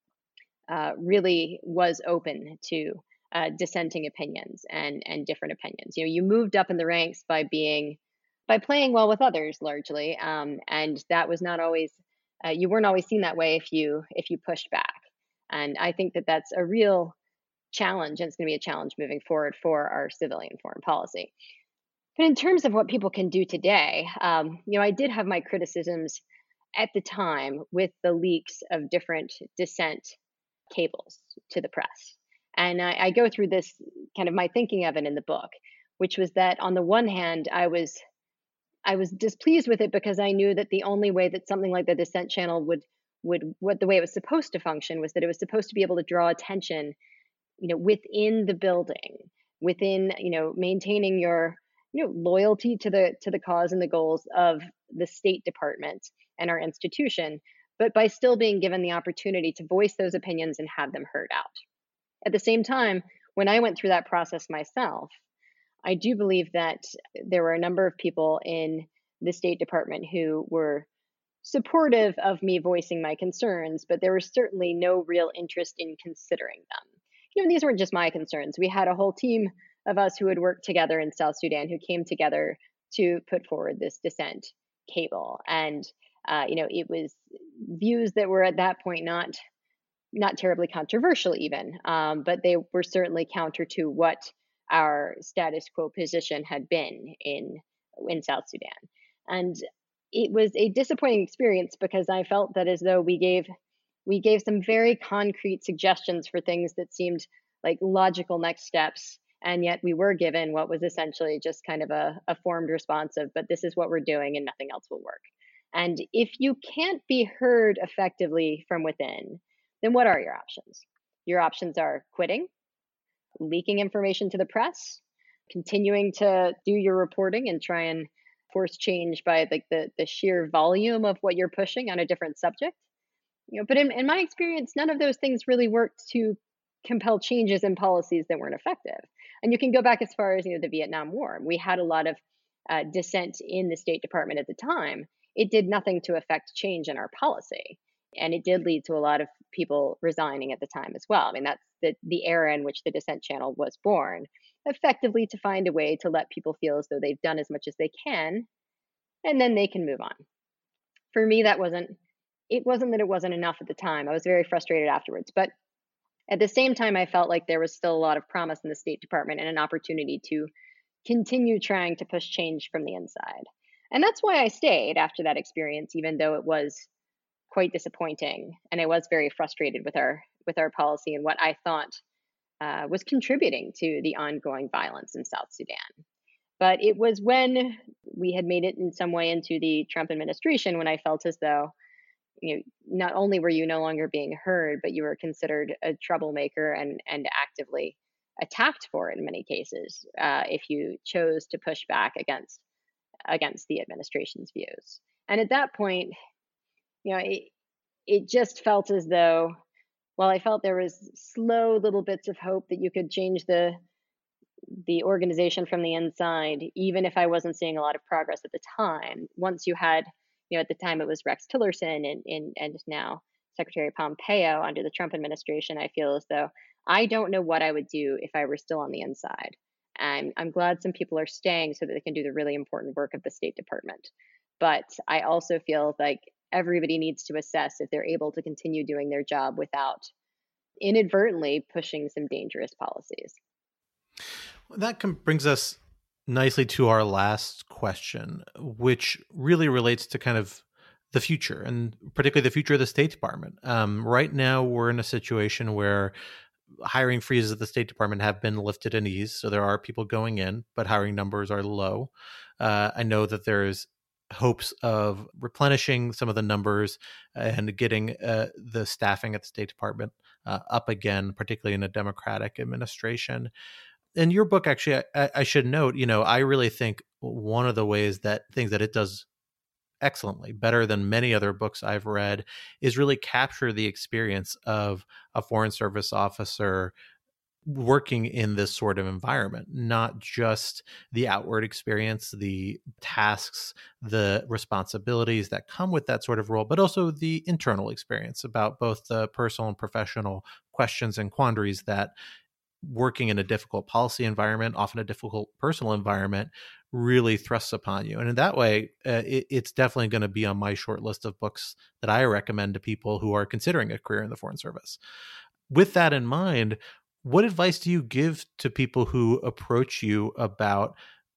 really was open to dissenting opinions and different opinions. You moved up in the ranks by playing well with others largely, and that was not always. You weren't always seen that way if you pushed back. And I think that that's a real challenge, and it's going to be a challenge moving forward for our civilian foreign policy. But in terms of what people can do today, I did have my criticisms at the time with the leaks of different dissent cables to the press. And I go through this kind of my thinking of it in the book, which was that on the one hand, I was displeased with it because I knew that the only way that something like the dissent channel would the way it was supposed to function was that it was supposed to be able to draw attention, within the building, within, maintaining your, loyalty to the cause and the goals of the State Department and our institution, but by still being given the opportunity to voice those opinions and have them heard out. At the same time, when I went through that process myself, I do believe that there were a number of people in the State Department who were supportive of me voicing my concerns, but there was certainly no real interest in considering them. These weren't just my concerns. We had a whole team of us who had worked together in South Sudan who came together to put forward this dissent cable. And, it was views that were at that point not terribly controversial even, but they were certainly counter to what our status quo position had been in South Sudan. And it was a disappointing experience because I felt that as though we gave some very concrete suggestions for things that seemed like logical next steps. And yet we were given what was essentially just kind of a formed response of, but this is what we're doing and nothing else will work. And if you can't be heard effectively from within, then what are your options? Your options are quitting, leaking information to the press, continuing to do your reporting and try and force change by like the sheer volume of what you're pushing on a different subject. But in my experience, none of those things really worked to compel changes in policies that weren't effective. And you can go back as far as the Vietnam War. We had a lot of dissent in the State Department at the time. It did nothing to affect change in our policy. And it did lead to a lot of people resigning at the time as well. I mean, that's the era in which the dissent channel was born, effectively to find a way to let people feel as though they've done as much as they can and then they can move on. For me, it wasn't that it wasn't enough at the time. I was very frustrated afterwards. But at the same time, I felt like there was still a lot of promise in the State Department and an opportunity to continue trying to push change from the inside. And that's why I stayed after that experience, even though it was quite disappointing. And I was very frustrated with our policy and what I thought was contributing to the ongoing violence in South Sudan. But it was when we had made it in some way into the Trump administration when I felt as though, not only were you no longer being heard, but you were considered a troublemaker and actively attacked for it in many cases if you chose to push back against the administration's views. And at that point, it just felt as though, while I felt there was slow little bits of hope that you could change the organization from the inside, even if I wasn't seeing a lot of progress at the time. Once you had, at the time it was Rex Tillerson and now Secretary Pompeo under the Trump administration, I feel as though I don't know what I would do if I were still on the inside. And I'm glad some people are staying so that they can do the really important work of the State Department. But I also feel like everybody needs to assess if they're able to continue doing their job without inadvertently pushing some dangerous policies. Well, that brings us nicely to our last question, which really relates to kind of the future, and particularly the future of the State Department. Right now, we're in a situation where hiring freezes at the State Department have been lifted and eased. So there are people going in, but hiring numbers are low. I know that there's hopes of replenishing some of the numbers and getting the staffing at the State Department up again, particularly in a Democratic administration. In your book, actually, I should note, I really think one of the things that it does excellently, better than many other books I've read, is really capture the experience of a Foreign Service officer working in this sort of environment, not just the outward experience, the tasks, the responsibilities that come with that sort of role, but also the internal experience about both the personal and professional questions and quandaries that working in a difficult policy environment, often a difficult personal environment, really thrusts upon you. And in that way, it's definitely going to be on my short list of books that I recommend to people who are considering a career in the Foreign Service. With that in mind, what advice do you give to people who approach you about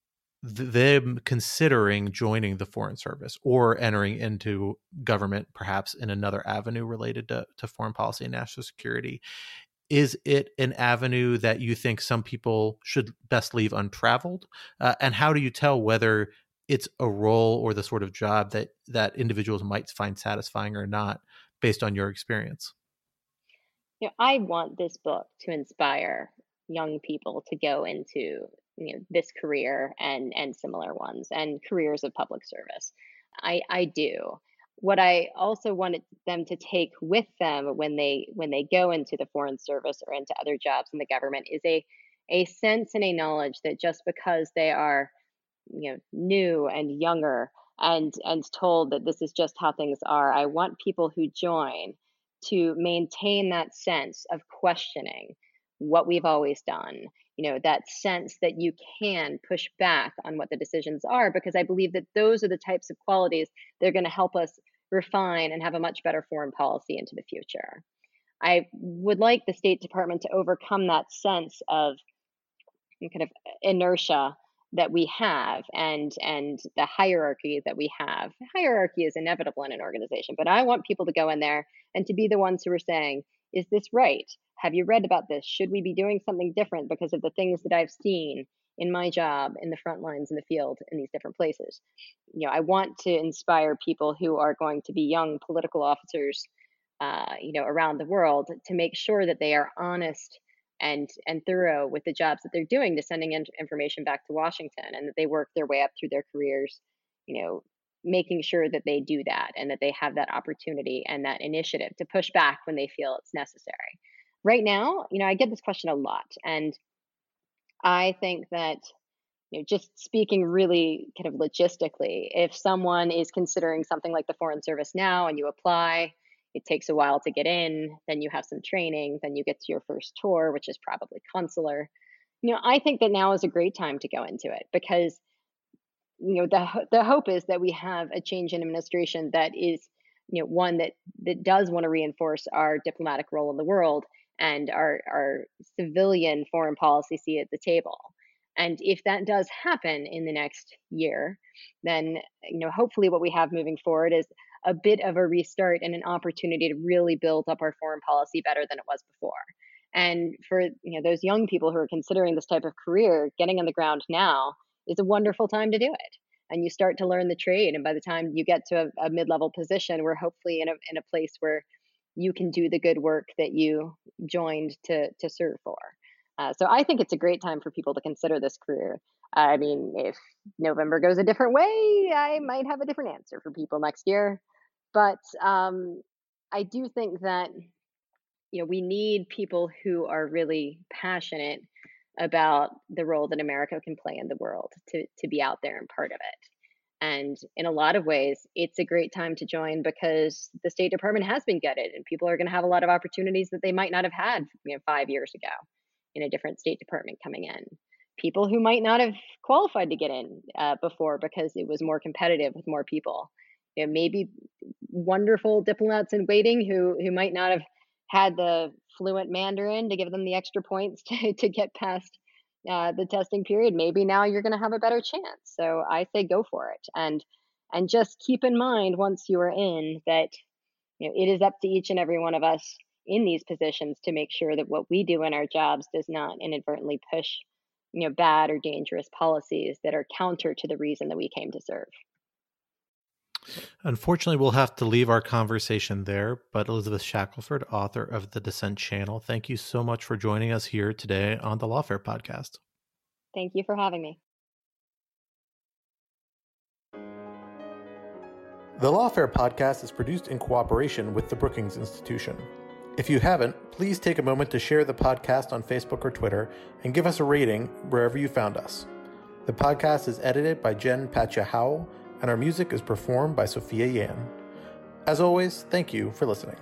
them considering joining the Foreign Service or entering into government, perhaps in another avenue related to foreign policy and national security? Is it an avenue that you think some people should best leave untraveled? And how do you tell whether it's a role or the sort of job that individuals might find satisfying or not based on your experience? I want this book to inspire young people to go into this career and similar ones and careers of public service. I do. What I also wanted them to take with them when they go into the Foreign Service or into other jobs in the government is a sense and a knowledge that just because they are new and younger and told that this is just how things are, I want people who join to maintain that sense of questioning what we've always done, that sense that you can push back on what the decisions are, because I believe that those are the types of qualities that are going to help us refine and have a much better foreign policy into the future. I would like the State Department to overcome that sense of kind of inertia that we have and the hierarchy that we have. Hierarchy is inevitable in an organization, but I want people to go in there and to be the ones who are saying, is this right? Have you read about this? Should we be doing something different because of the things that I've seen in my job, in the front lines, in the field, in these different places? I want to inspire people who are going to be young political officers, around the world, to make sure that they are honest and thorough with the jobs that they're doing, to sending information back to Washington, and that they work their way up through their careers, making sure that they do that and that they have that opportunity and that initiative to push back when they feel it's necessary. Right now, I get this question a lot, and I think that, just speaking really kind of logistically, if someone is considering something like the Foreign Service now and you apply, it takes a while to get in, then you have some training, then you get to your first tour, which is probably consular. I think that now is a great time to go into it, because the hope is that we have a change in administration that is, one that does want to reinforce our diplomatic role in the world and our civilian foreign policy seat at the table. And if that does happen in the next year, then, hopefully what we have moving forward is a bit of a restart and an opportunity to really build up our foreign policy better than it was before. And for those young people who are considering this type of career, getting on the ground now is a wonderful time to do it. And you start to learn the trade. And by the time you get to a mid-level position, we're hopefully in a place where you can do the good work that you joined to serve for. So I think it's a great time for people to consider this career. I mean, if November goes a different way, I might have a different answer for people next year. But I do think that we need people who are really passionate about the role that America can play in the world to be out there and part of it. And in a lot of ways, it's a great time to join because the State Department has been gutted and people are going to have a lot of opportunities that they might not have had 5 years ago in a different State Department coming in. People who might not have qualified to get in before because it was more competitive with more people. Maybe wonderful diplomats in waiting who might not have had the fluent Mandarin to give them the extra points to get past the testing period. Maybe now you're going to have a better chance. So I say go for it. And just keep in mind once you are in that it is up to each and every one of us in these positions to make sure that what we do in our jobs does not inadvertently push bad or dangerous policies that are counter to the reason that we came to serve. Unfortunately, we'll have to leave our conversation there, but Elizabeth Shackelford, author of The Dissent Channel, thank you so much for joining us here today on the Lawfare Podcast. Thank you for having me. The Lawfare Podcast is produced in cooperation with the Brookings Institution. If you haven't, please take a moment to share the podcast on Facebook or Twitter and give us a rating wherever you found us. The podcast is edited by Jen Patcha Howell, and our music is performed by Sophia Yan. As always, thank you for listening.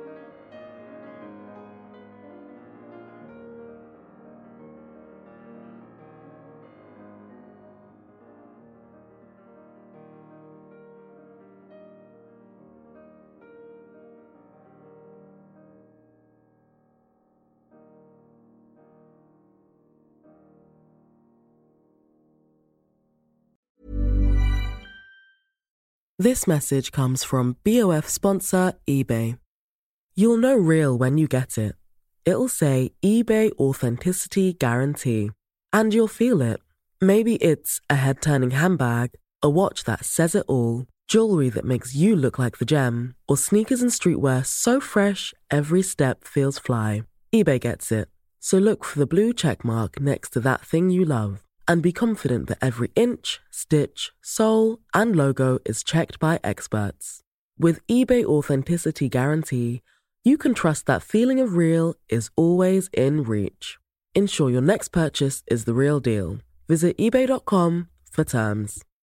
This message comes from BOF sponsor eBay. You'll know real when you get it. It'll say eBay Authenticity Guarantee. And you'll feel it. Maybe it's a head-turning handbag, a watch that says it all, jewelry that makes you look like the gem, or sneakers and streetwear so fresh every step feels fly. eBay gets it. So look for the blue check mark next to that thing you love. And be confident that every inch, stitch, sole, and logo is checked by experts. With eBay Authenticity Guarantee, you can trust that feeling of real is always in reach. Ensure your next purchase is the real deal. Visit eBay.com for terms.